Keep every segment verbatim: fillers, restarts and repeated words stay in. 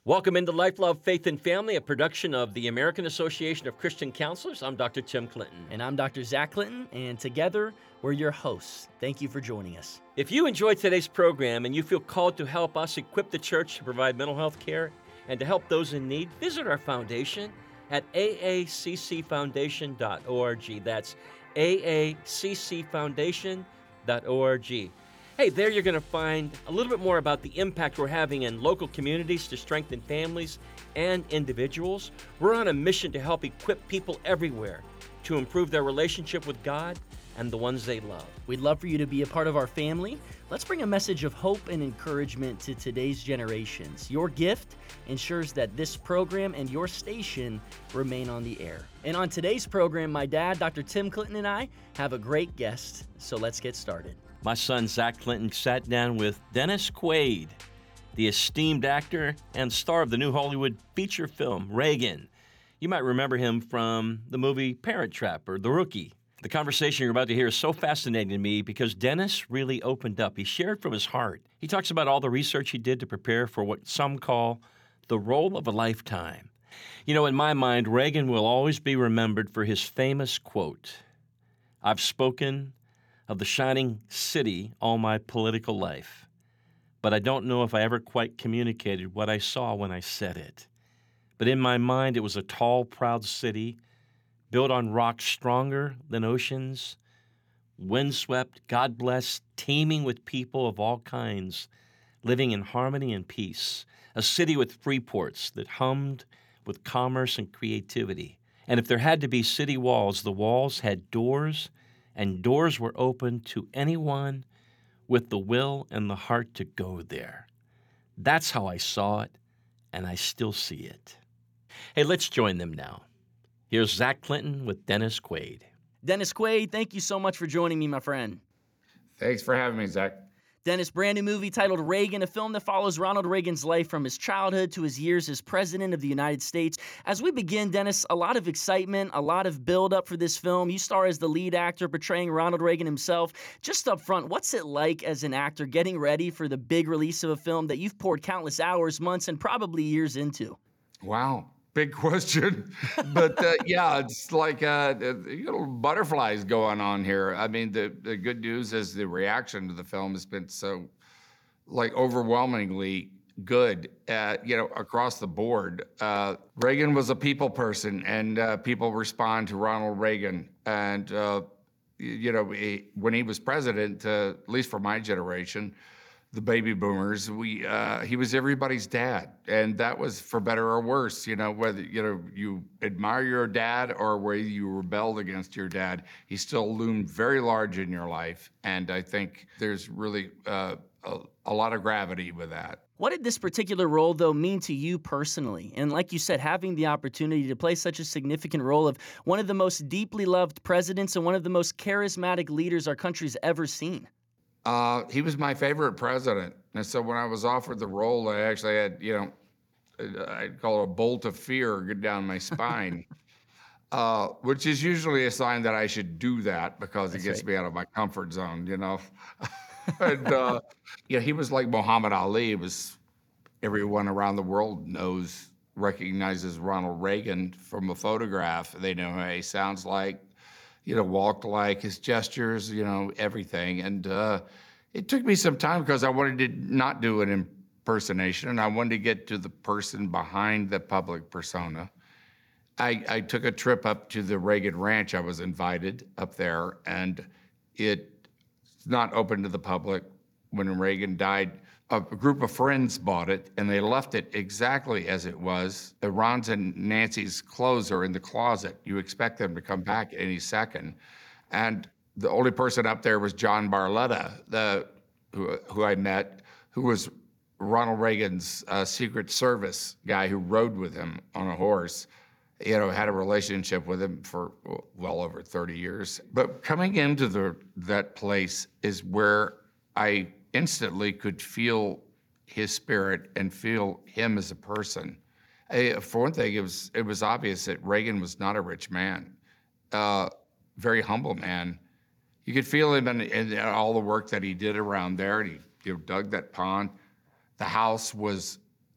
Welcome into Life, Love, Faith, and Family, a production of the American Association of Christian Counselors. I'm Doctor Tim Clinton. And I'm Doctor Zach Clinton, and together we're your hosts. Thank you for joining us. If you enjoyed today's program and you feel called to help us equip the church to provide mental health care and to help those in need, visit our foundation at a a c c foundation dot org. That's a a c c foundation dot org. Hey, there you're going to find a little bit more about the impact we're having in local communities to strengthen families and individuals. We're on a mission to help equip people everywhere to improve their relationship with God and the ones they love. We'd love for you to be a part of our family. Let's bring a message of hope and encouragement to today's generations. Your gift ensures that this program and your station remain on the air. And on today's program, my dad, Doctor Tim Clinton, and I have a great guest, so let's get started. My son, Zach Clinton, sat down with Dennis Quaid, the esteemed actor and star of the new Hollywood feature film, Reagan. You might remember him from the movie Parent Trap or The Rookie. The conversation you're about to hear is so fascinating to me because Dennis really opened up. He shared from his heart. He talks about all the research he did to prepare for what some call the role of a lifetime. You know, in my mind, Reagan will always be remembered for his famous quote, "I've spoken of the shining city all my political life, but I don't know if I ever quite communicated what I saw when I said it. But in my mind, it was a tall, proud city, built on rocks stronger than oceans, windswept, God-blessed, teeming with people of all kinds, living in harmony and peace, a city with free ports that hummed with commerce and creativity. And if there had to be city walls, the walls had doors, and doors were open to anyone with the will and the heart to go there. That's how I saw it, and I still see it." Hey, let's join them now. Here's Zach Clinton with Dennis Quaid. Dennis Quaid, thank you so much for joining me, my friend. Thanks for having me, Zach. Dennis, brand new movie titled Reagan, a film that follows Ronald Reagan's life from his childhood to his years as president of the United States. As we begin, Dennis, a lot of excitement, a lot of build-up for this film. You star as the lead actor portraying Ronald Reagan himself. Just up front, what's it like as an actor getting ready for the big release of a film that you've poured countless hours, months, and probably years into? Wow. Big question. But uh, yeah, it's like uh, little butterflies going on here. I mean, the, the good news is the reaction to the film has been so like overwhelmingly good, uh, you know, across the board. Uh, Reagan was a people person, and uh, people respond to Ronald Reagan. And, uh, you know, he, when he was president, uh, at least for my generation, the baby boomers, we uh, he was everybody's dad, and that was for better or worse. You know, whether you know you admire your dad or whether you rebelled against your dad, he still loomed very large in your life, and I think there's really uh, a, a lot of gravity with that. What did this particular role, though, mean to you personally? And like you said, having the opportunity to play such a significant role of one of the most deeply loved presidents and one of the most charismatic leaders our country's ever seen. Uh, he was my favorite president. And so when I was offered the role, I actually had, you know, I'd call it a bolt of fear go down my spine, uh, which is usually a sign that I should do that because That's it gets right. me out of my comfort zone, you know. and, uh, you know, he was like Muhammad Ali. It was everyone around the world knows, recognizes Ronald Reagan from a photograph. They know how he sounds like, you know, walked like, his gestures, you know, everything. And uh, it took me some time because I wanted to not do an impersonation, and I wanted to get to the person behind the public persona. I, I took a trip up to the Reagan Ranch. I was invited up there, and it's not open to the public. When Reagan died, a group of friends bought it, and they left it exactly as it was. Uh, Ron's and Nancy's clothes are in the closet. You expect them to come back any second. And the only person up there was John Barletta, the, who, who I met, who was Ronald Reagan's uh, Secret Service guy who rode with him on a horse. You know, had a relationship with him for well over thirty years. But coming into the that place is where I instantly could feel his spirit and feel him as a person. I, for one thing, it was it was obvious that Reagan was not a rich man, uh, very humble man. You could feel him in, in all the work that he did around there. And he you know, dug that pond. The house was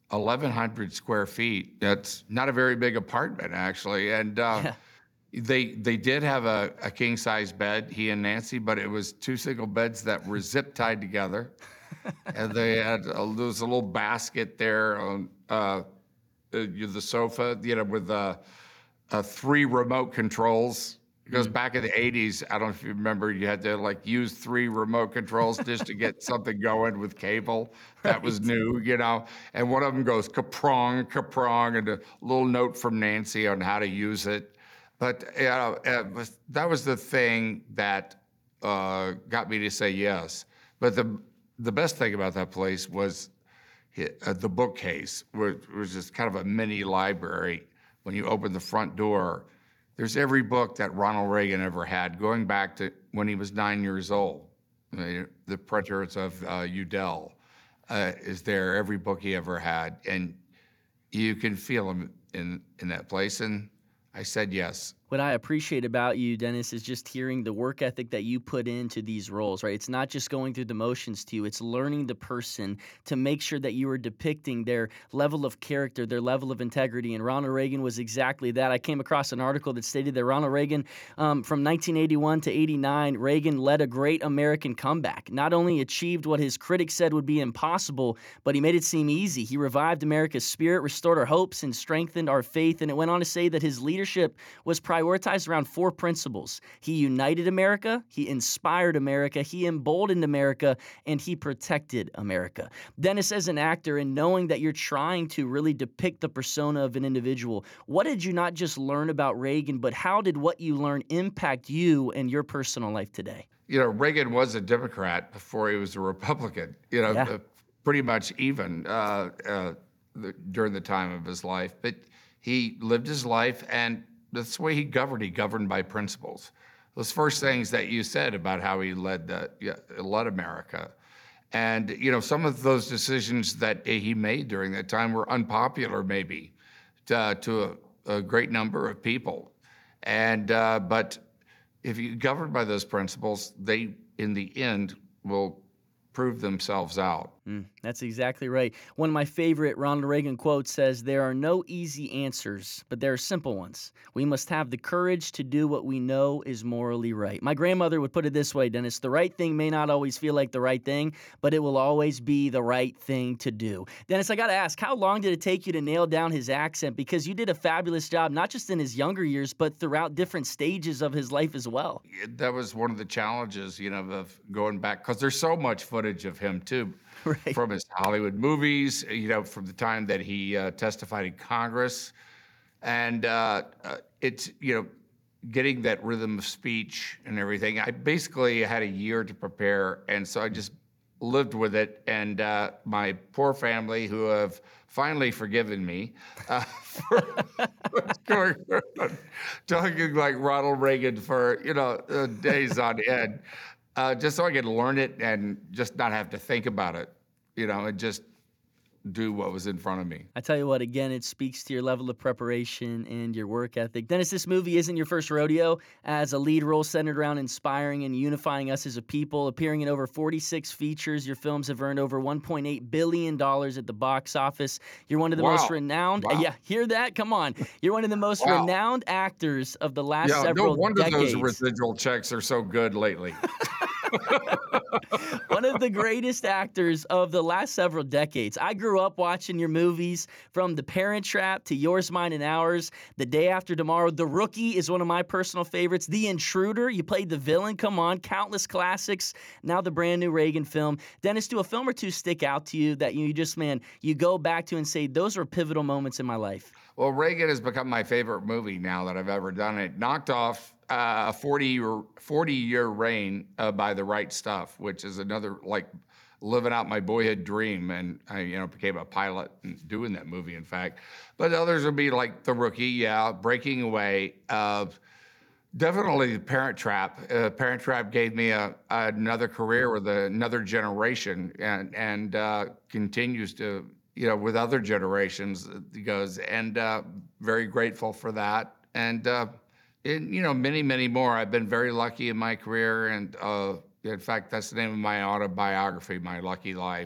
eleven hundred square feet. That's not a very big apartment, actually. And uh, Yeah. they they did have a, a king size bed, he and Nancy, but it was two single beds that were zip tied together. And they had a, there was a little basket there on uh, uh, the sofa, you know, with uh, uh, three remote controls. Because back in the eighties, I don't know if you remember, you had to like use three remote controls just to get something going with cable. That was Right. new, you know. And one of them goes kaprong, kaprong, and a little note from Nancy on how to use it. But you know, it was, that was the thing that uh, got me to say yes. But the the best thing about that place was hi- uh, the bookcase, which was just kind of a mini library. When you open the front door, there's every book that Ronald Reagan ever had, going back to when he was nine years old. Uh, The Printer's of uh, Udell uh, is there, every book he ever had. And you can feel him in, in that place. And I said yes. What I appreciate about you, Dennis, is just hearing the work ethic that you put into these roles, right? It's not just going through the motions to you, it's learning the person to make sure that you are depicting their level of character, their level of integrity. And Ronald Reagan was exactly that. I came across an article that stated that Ronald Reagan, um, from nineteen eighty-one to eighty-nine, Reagan led a great American comeback. Not only achieved what his critics said would be impossible, but he made it seem easy. He revived America's spirit, restored our hopes, and strengthened our faith. And it went on to say that his leadership was prioritized around four principles. He united America, he inspired America, he emboldened America, and he protected America. Dennis, as an actor, and knowing that you're trying to really depict the persona of an individual, what did you not just learn about Reagan, but how did what you learned impact you and your personal life today? You know, Reagan was a Democrat before he was a Republican, you know, Yeah. uh, pretty much even uh, uh, the, during the time of his life. But he lived his life, and that's the way he governed. He governed by principles. Those first things that you said about how he led the, yeah, led America. And, you know, some of those decisions that he made during that time were unpopular, maybe, to, to a, a great number of people. And, uh, but if you govern by those principles, they, in the end, will prove themselves out. Mm, that's exactly right. One of my favorite Ronald Reagan quotes says, "There are no easy answers, but there are simple ones. We must have the courage to do what we know is morally right." My grandmother would put it this way, Dennis: the right thing may not always feel like the right thing, but it will always be the right thing to do. Dennis, I got to ask, how long did it take you to nail down his accent? Because you did a fabulous job, not just in his younger years, but throughout different stages of his life as well. It- that was one of the challenges, you know, of going back, because there's so much footage of him, too. Right. From his Hollywood movies, you know, from the time that he uh, testified in Congress. And uh, uh, it's, you know, getting that rhythm of speech and everything. I basically had a year to prepare, and so I just lived with it. And uh, my poor family, who have finally forgiven me uh, for going around talking like Ronald Reagan for, you know, uh, days on end. Uh, just so I could learn it and just not have to think about it, you know, and just do what was in front of me. I tell you what, again, it speaks to your level of preparation and your work ethic. Dennis, this movie isn't your first rodeo as a lead role centered around inspiring and unifying us as a people. Appearing in over forty-six features, your films have earned over one point eight billion dollars at the box office. You're one of the most Wow. renowned, Wow. yeah, hear that? Come on. You're one of the most Wow. renowned actors of the last Yeah, no several wonder decades. those residual checks are so good lately. One of the greatest actors of the last several decades. I grew up watching your movies, from The Parent Trap to Yours, Mine, and Ours, The Day After Tomorrow. The Rookie is one of my personal favorites. The Intruder, you played the villain. Come on, countless classics. Now the brand new Reagan film. Dennis, do a film or two stick out to you that you just, man, you go back to and say, those were pivotal moments in my life? Well, Reagan has become my favorite movie now that I've ever done. It knocked off uh, a forty-year reign uh, by The Right Stuff, which is another, like, living out my boyhood dream. And I, you know, became a pilot and doing that movie, in fact. But others would be like The Rookie, yeah, Breaking Away. Uh, definitely The Parent Trap. Uh, Parent Trap gave me a, another career with another generation, and, and uh, continues to, you know, with other generations, it goes, and uh, very grateful for that. And, uh, and, you know, many, many more. I've been very lucky in my career. And uh, in fact, that's the name of my autobiography, My Lucky Life,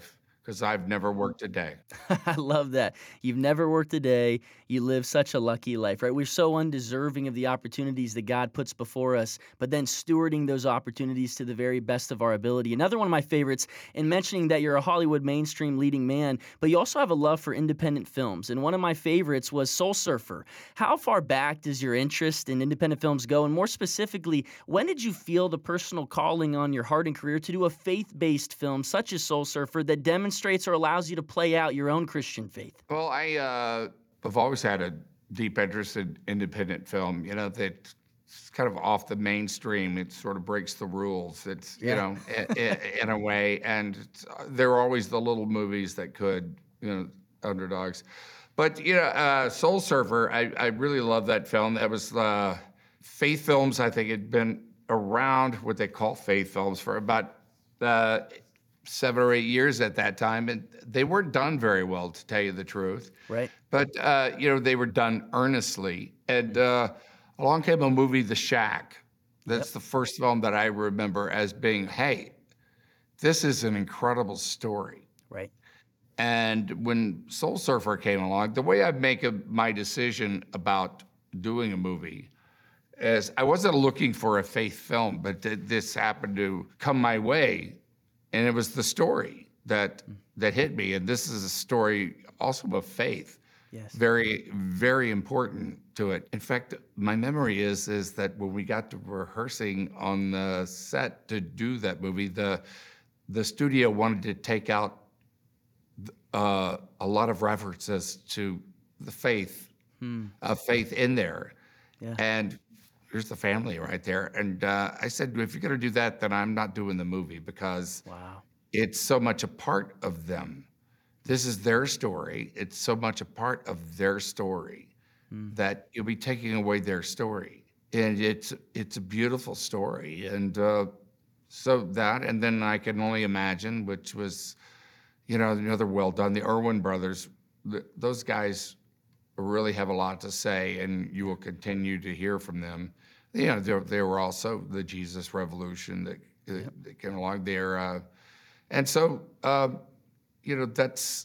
because I've never worked a day. I love that. You've never worked a day. You live such a lucky life, right? We're so undeserving of the opportunities that God puts before us, but then stewarding those opportunities to the very best of our ability. Another one of my favorites, in mentioning that you're a Hollywood mainstream leading man, but you also have a love for independent films. And one of my favorites was Soul Surfer. How far back does your interest in independent films go? And more specifically, when did you feel the personal calling on your heart and career to do a faith-based film such as Soul Surfer that demonstrates or allows you to play out your own Christian faith? Well, I uh, have always had a deep interest in independent film. You know, that it's kind of off the mainstream. It sort of breaks the rules. It's you Yeah. know, in, in a way, and it's, uh, there are always the little movies that could, you know, underdogs. But you know, uh, Soul Surfer, I, I really love that film. That was uh, faith films. I think had been around what they call faith films for about uh, seven or eight years at that time, and they weren't done very well, to tell you the truth. Right. But uh, you know, they were done earnestly. And uh, along came a movie, The Shack. That's the first film that I remember as being, hey, this is an incredible story. Right. And when Soul Surfer came along, the way I make a, my decision about doing a movie is I wasn't looking for a faith film, but th- this happened to come my way, and it was the story that that hit me. And this is a story also of faith. Yes. Very, very important to it. In fact, my memory is is that when we got to rehearsing on the set to do that movie, the the studio wanted to take out uh, a lot of references to the faith, Hmm. uh, faith in there. Yeah. And here's the family right there. And uh, I said, if you're going to do that, then I'm not doing the movie because Wow. it's so much a part of them. This is their story. It's so much a part of their story that you'll be taking away their story. And it's it's a beautiful story. And uh, so that, and then I Can Only Imagine, which was, you know, another well done. The Irwin brothers, th- those guys really have a lot to say, and you will continue to hear from them. You know, they they were also the Jesus Revolution that, that, that came along there. Uh, and so, uh, you know, that's,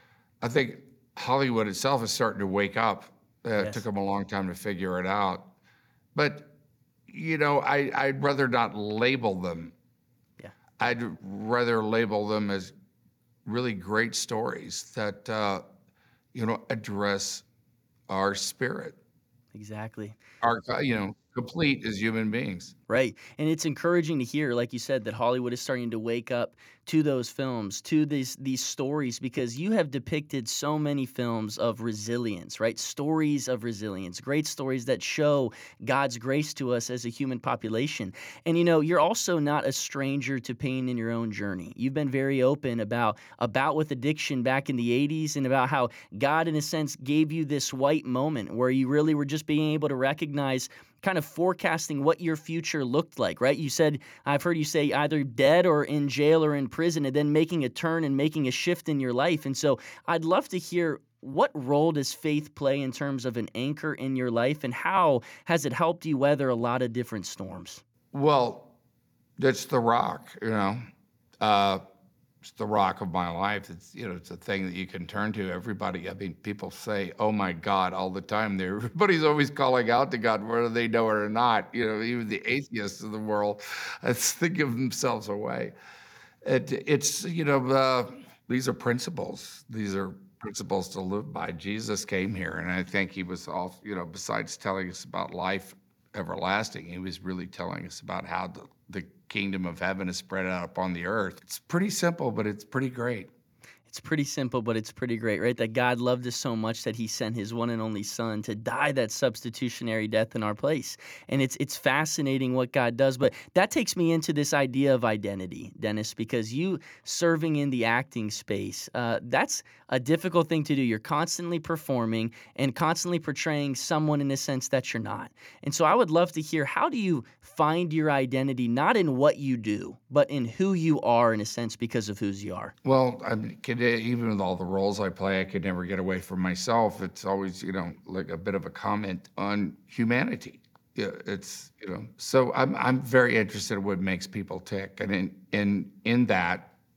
I think Hollywood itself is starting to wake up. Uh, It Yes. took them a long time to figure it out. But, you know, I, I'd rather not label them. Yeah. I'd rather label them as really great stories that, uh, you know, address our spirit, Exactly. our, you know, complete as human beings. Right. And it's encouraging to hear, like you said, that Hollywood is starting to wake up to those films, to these these stories, because you have depicted so many films of resilience, right? Stories of resilience, great stories that show God's grace to us as a human population. And you know, you're also not a stranger to pain in your own journey. You've been very open about about with addiction back in the eighties and about how God, in a sense, gave you this white moment where you really were just being able to recognize kind of forecasting what your future looked like, right? You said, I've heard you say either dead or in jail or in prison, and then making a turn and making a shift in your life. And so I'd love to hear, what role does faith play in terms of an anchor in your life, and how has it helped you weather a lot of different storms? Well, it's the rock, you know. Uh, it's the rock of my life. It's, you know, it's a thing that you can turn to. Everybody, I mean, people say, "Oh my God," all the time. There, everybody's always calling out to God, whether they know it or not. You know, even the atheists of the world, uh, they give themselves away. It, it's, you know, uh, these are principles. These are principles to live by. Jesus came here, and I think he was all, you know, besides telling us about life everlasting, he was really telling us about how the, the kingdom of heaven is spread out upon the earth. It's pretty simple, but it's pretty great. It's pretty simple, but it's pretty great, right? That God loved us so much that he sent his one and only son to die that substitutionary death in our place. And it's it's fascinating what God does. But that takes me into this idea of identity, Dennis, because you serving in the acting space, uh, that's a difficult thing to do. You're constantly performing and constantly portraying someone in a sense that you're not. And so I would love to hear, how do you find your identity, not in what you do, but in who you are in a sense because of whose you are? Well, I mean, could, even with all the roles I play, I could never get away from myself. It's always, you know, like a bit of a comment on humanity. Yeah, it's, you know, so I'm I'm very interested in what makes people tick, and in in in that,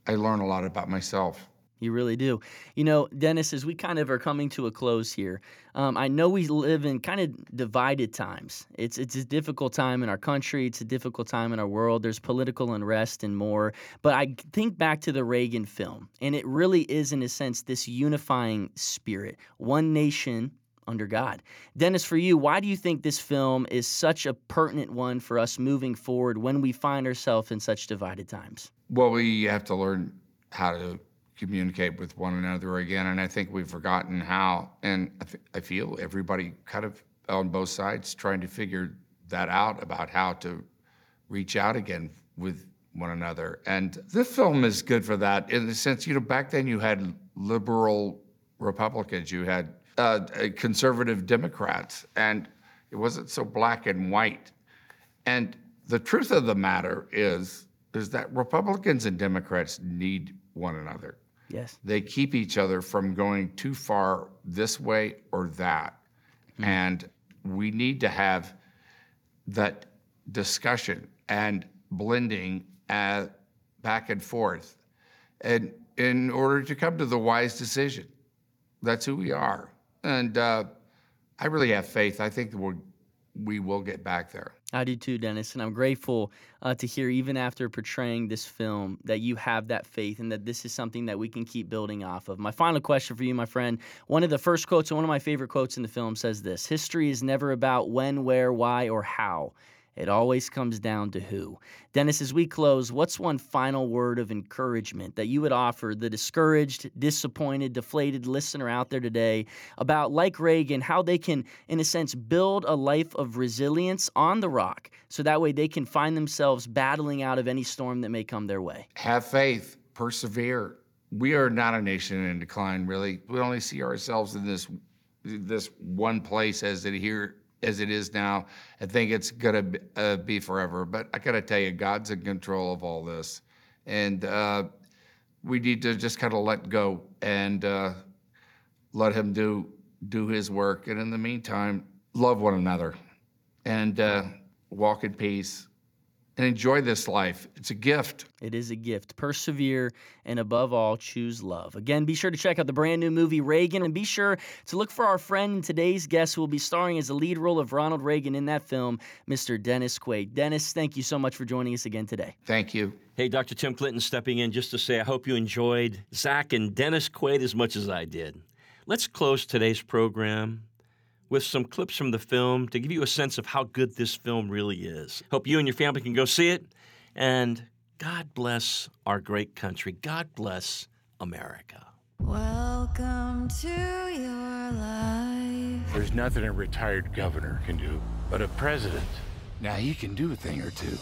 I learn a lot about myself. You really do. You know, Dennis, as we kind of are coming to a close here, um, I know we live in kind of divided times. It's it's a difficult time in our country. It's a difficult time in our world. There's political unrest and more. But I think back to the Reagan film, and it really is, in a sense, this unifying spirit, one nation under God. Dennis, for you, why do you think this film is such a pertinent one for us moving forward when we find ourselves in such divided times? Well, we have to learn how to communicate with one another again, and I think we've forgotten how. And I, f- I feel everybody kind of on both sides trying to figure that out about how to reach out again with one another. And this film is good for that in the sense, you know, back then you had liberal Republicans, you had uh, conservative Democrats, and it wasn't so black and white. And the truth of the matter is, is that Republicans and Democrats need one another. Yes. They keep each other from going too far this way or that. Mm-hmm. And we need to have that discussion and blending uh, back and forth and in order to come to the wise decision. That's who we are. And uh, I really have faith. I think that we're, we will get back there. I do too, Dennis, and I'm grateful uh, to hear, even after portraying this film, that you have that faith and that this is something that we can keep building off of. My final question for you, my friend, one of the first quotes and one of my favorite quotes in the film says this: history is never about when, where, why, or how. It always comes down to who. Dennis, as we close, what's one final word of encouragement that you would offer the discouraged, disappointed, deflated listener out there today about, like Reagan, how they can, in a sense, build a life of resilience on the rock so that way they can find themselves battling out of any storm that may come their way? Have faith, persevere. We are not a nation in decline, really. We only see ourselves in this, this one place as it here as it is now. I think it's gonna be, uh, be forever. But I gotta tell you, God's in control of all this, and uh, we need to just kind of let go and uh, let Him do do His work. And in the meantime, love one another and uh, walk in peace and enjoy this life. It's a gift. It is a gift. Persevere, and above all, choose love. Again, be sure to check out the brand new movie Reagan, and be sure to look for our friend and today's guest who will be starring as the lead role of Ronald Reagan in that film, Mister Dennis Quaid. Dennis, thank you so much for joining us again today. Thank you. Hey, Doctor Tim Clinton stepping in just to say I hope you enjoyed Zach and Dennis Quaid as much as I did. Let's close today's program with some clips from the film to give you a sense of how good this film really is. Hope you and your family can go see it. And God bless our great country. God bless America. Welcome to your life. There's nothing a retired governor can do, but a president, now he can do a thing or two.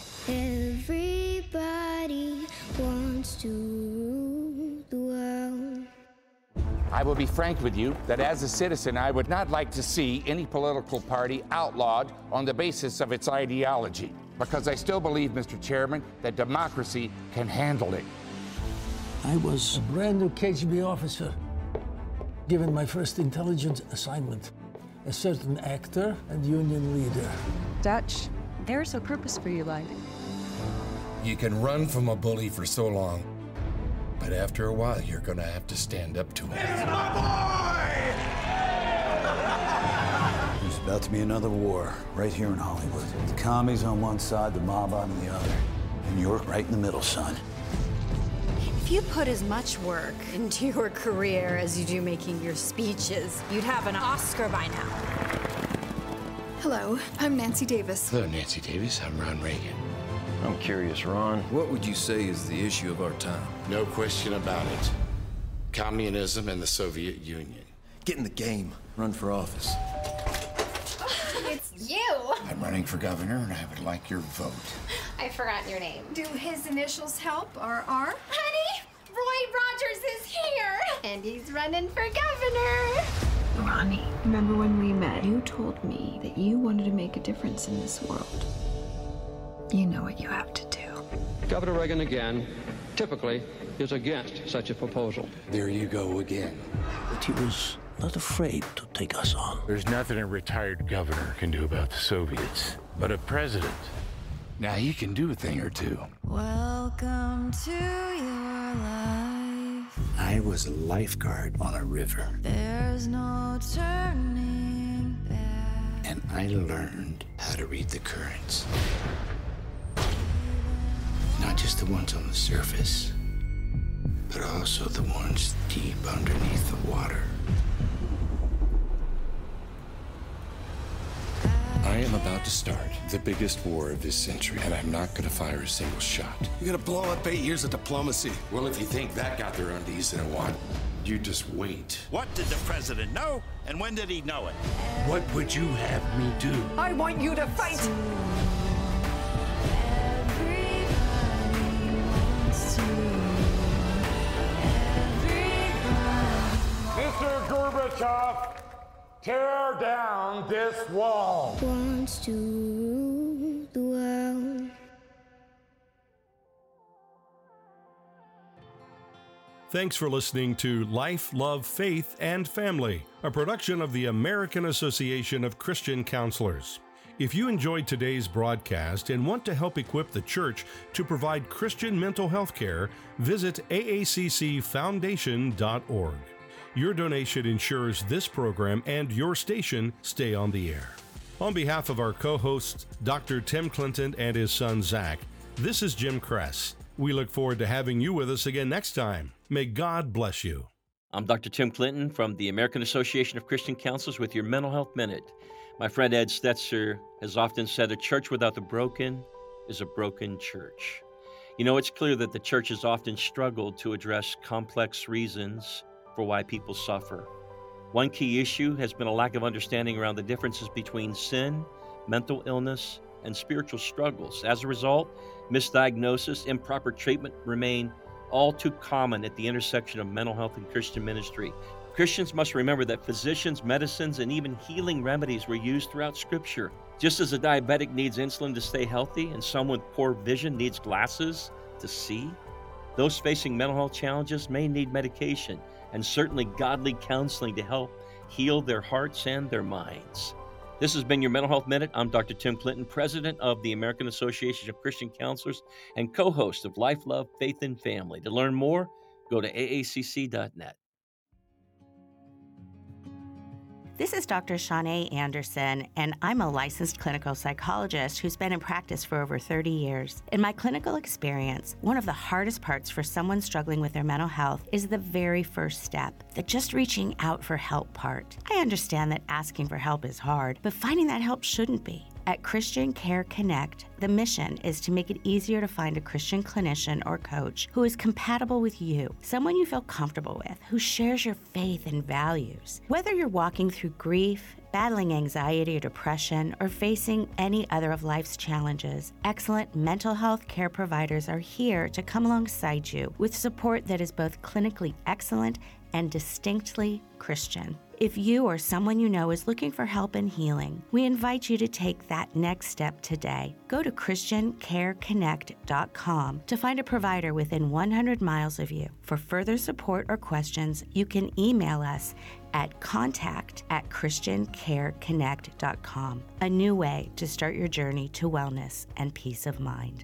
Everybody wants to rule the world. I will be frank with you that as a citizen, I would not like to see any political party outlawed on the basis of its ideology, because I still believe, Mister Chairman, that democracy can handle it. I was a brand new K G B officer, given my first intelligence assignment. A certain actor and union leader. Dutch, there's a purpose for your life. You can run from a bully for so long, but after a while, you're gonna have to stand up to him. It's my boy! There's about to be another war right here in Hollywood. The commies on one side, the mob on the other. And you're right in the middle, son. If you put as much work into your career as you do making your speeches, you'd have an Oscar by now. Hello, I'm Nancy Davis. Hello, Nancy Davis. I'm Ron Reagan. I'm curious, Ron. What would you say is the issue of our time? No question about it. Communism and the Soviet Union. Get in the game. Run for office. It's you! I'm running for governor, and I would like your vote. I forgot your name. Do his initials help, R R? Honey, Roy Rogers is here! And he's running for governor! Ronnie, remember when we met? You told me that you wanted to make a difference in this world. You know what you have to do. Governor Reagan again, typically, is against such a proposal. There you go again. But he was not afraid to take us on. There's nothing a retired governor can do about the Soviets, but a president, now he can do a thing or two. Welcome to your our life. I was a lifeguard on a river. There's no turning back. And I learned how to read the currents. Not just the ones on the surface, but also the ones deep underneath the water. I am about to start the biggest war of this century, and I'm not gonna fire a single shot. You're gonna blow up eight years of diplomacy. Well, if you think that got their undies in a wad, you just wait. What did the president know, and when did he know it? What would you have me do? I want you to fight! Mister Gorbachev, tear down this wall. Wants to rule the world. Thanks for listening to Life, Love, Faith, and Family, a production of the American Association of Christian Counselors. If you enjoyed today's broadcast and want to help equip the church to provide Christian mental health care, visit A A C C foundation dot org. Your donation ensures this program and your station stay on the air. On behalf of our co-hosts, Doctor Tim Clinton and his son Zach, this is Jim Kress. We look forward to having you with us again next time. May God bless you. I'm Doctor Tim Clinton from the American Association of Christian Counselors with your Mental Health Minute. My friend Ed Stetzer has often said a church without the broken is a broken church. You know, it's clear that the church has often struggled to address complex reasons for why people suffer. One key issue has been a lack of understanding around the differences between sin, mental illness, and spiritual struggles. As a result, misdiagnosis, improper treatment remain all too common at the intersection of mental health and Christian ministry. Christians must remember that physicians, medicines, and even healing remedies were used throughout Scripture. Just as a diabetic needs insulin to stay healthy and someone with poor vision needs glasses to see, those facing mental health challenges may need medication and certainly godly counseling to help heal their hearts and their minds. This has been your Mental Health Minute. I'm Doctor Tim Clinton, president of the American Association of Christian Counselors and co-host of Life, Love, Faith, and Family. To learn more, go to A A C C dot net. This is Doctor Shanae Anderson, and I'm a licensed clinical psychologist who's been in practice for over thirty years. In my clinical experience, one of the hardest parts for someone struggling with their mental health is the very first step, the just reaching out for help part. I understand that asking for help is hard, but finding that help shouldn't be. At Christian Care Connect, the mission is to make it easier to find a Christian clinician or coach who is compatible with you, someone you feel comfortable with, who shares your faith and values. Whether you're walking through grief, battling anxiety or depression, or facing any other of life's challenges, excellent mental health care providers are here to come alongside you with support that is both clinically excellent and distinctly Christian. If you or someone you know is looking for help and healing, we invite you to take that next step today. Go to Christian Care Connect dot com to find a provider within one hundred miles of you. For further support or questions, you can email us at contact at Christian Care Connect dot com. A new way to start your journey to wellness and peace of mind.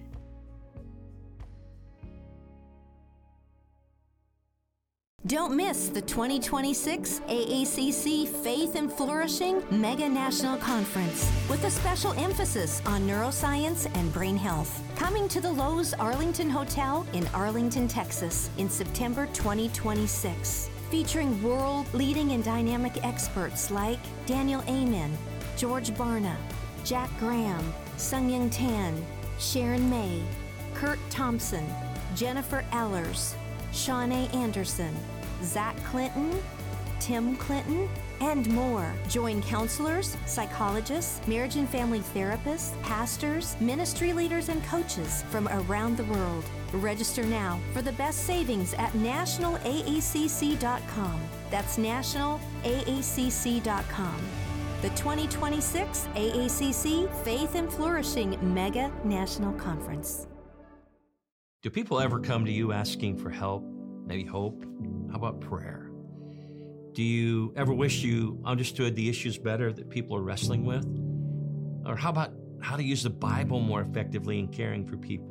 Don't miss the twenty twenty-six A A C C Faith and Flourishing Mega National Conference with a special emphasis on neuroscience and brain health. Coming to the Lowe's Arlington Hotel in Arlington, Texas in September twenty twenty-six. Featuring world-leading and dynamic experts like Daniel Amen, George Barna, Jack Graham, Sung-Young Tan, Sharon May, Kurt Thompson, Jennifer Ellers, Shanae Anderson, Zach Clinton, Tim Clinton, and more. Join counselors, psychologists, marriage and family therapists, pastors, ministry leaders, and coaches from around the world. Register now for the best savings at national A A C C dot com. That's national A A C C dot com. The twenty twenty-six A A C C Faith and Flourishing Mega National Conference. Do people ever come to you asking for help, maybe hope? How about prayer? Do you ever wish you understood the issues better that people are wrestling with? Or how about how to use the Bible more effectively in caring for people?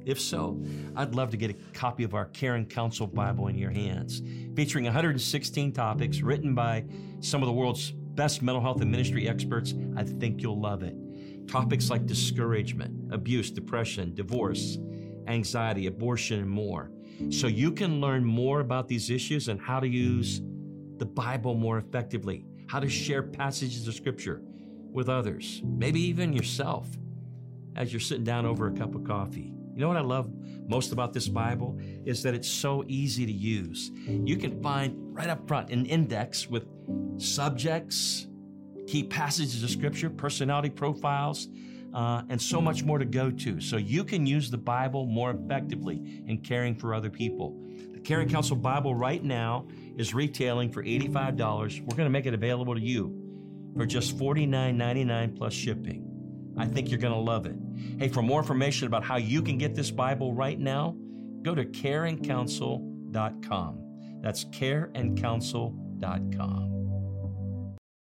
If so, I'd love to get a copy of our Care and Counsel Bible in your hands, featuring one hundred sixteen topics written by some of the world's best mental health and ministry experts. I think you'll love it. Topics like discouragement, abuse, depression, divorce, anxiety, abortion, and more. So you can learn more about these issues and how to use the Bible more effectively, how to share passages of Scripture with others, maybe even yourself, as you're sitting down over a cup of coffee. You know what I love most about this Bible is that it's so easy to use. You can find right up front an index with subjects, key passages of Scripture, personality profiles, uh, and so much more to go to. So you can use the Bible more effectively in caring for other people. The Care and Counsel Bible right now is retailing for eighty-five dollars. We're going to make it available to you for just forty-nine ninety-nine plus shipping. I think you're going to love it. Hey, for more information about how you can get this Bible right now, go to care and counsel dot com. That's care and counsel dot com.